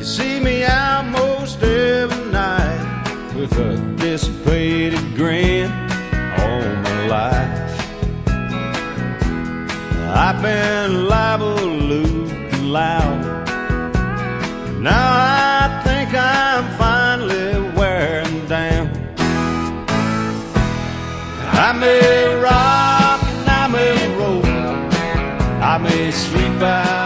see me out most every night with a dissipated grin all my life. I've been liable to lose loud. Now I think I'm finally wearing down. I may rock and I may roll, I may sleep out